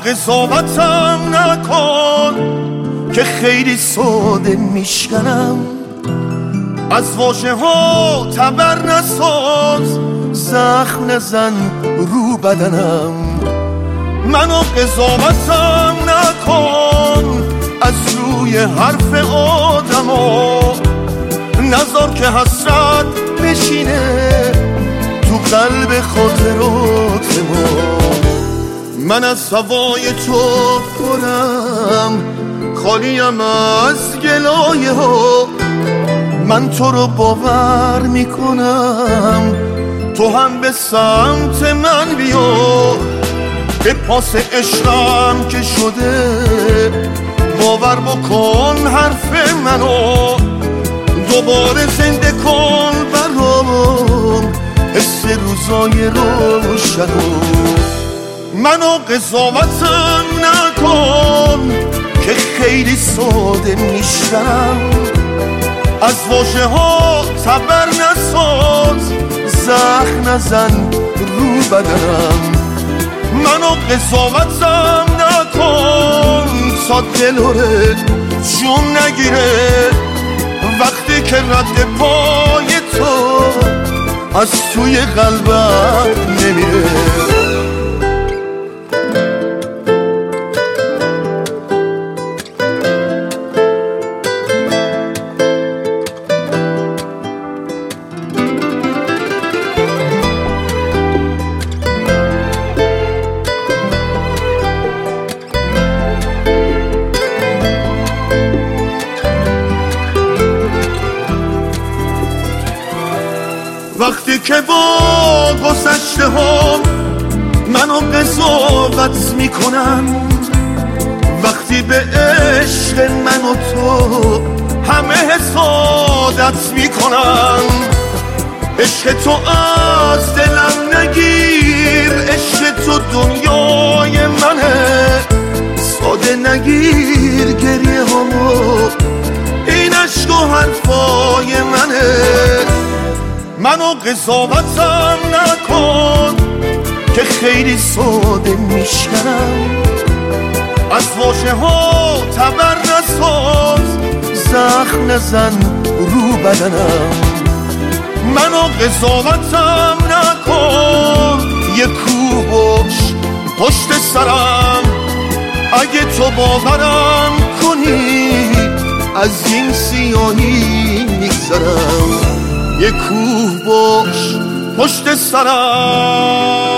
قضاوتم نکن که خیلی ساده میشکنم. از واژه ها تبر نساز، زخم نزن رو بدنم. منو قضاوتم نکن از روی حرف آدما، نذار که حسرت بشینه تو قلب خاطرات ما. من از هوای تو پرم، خالیم از گلایه ها. من تو رو باور میکنم، تو هم به سمت من بیا. به پاس عشقم که شده باور بکن حرف منو. دوباره زنده کن برام حس روزای روشنو. منو قضاوتم نکن که خیلی ساده میشم. از واژه ها تبر نساز، زخم نزن رو بدنم. منو قضاوتم نکن تا دلوره جون نگیره وقتی که رد پای تو از توی قلبم نمیره. وقتی که با گذشته ها منو قضاوت میکنن، وقتی به عشق من و تو همه حسادت میکنن. عشق تو از دلم نگیر، عشق تو دنیای منه. ساده نگیر گریه همو، این عشق و حرفای منه. منو قضاوتم نکن که خیلی ساده میشکنم. از واژه ها تبر نساز، زخم نزن رو بدنم. منو قضاوتم نکن، یه کوه باش پشت سرم. اگه تو باورم کنی از این سیاهی میگذرم. یه کوه باش پشت سرم.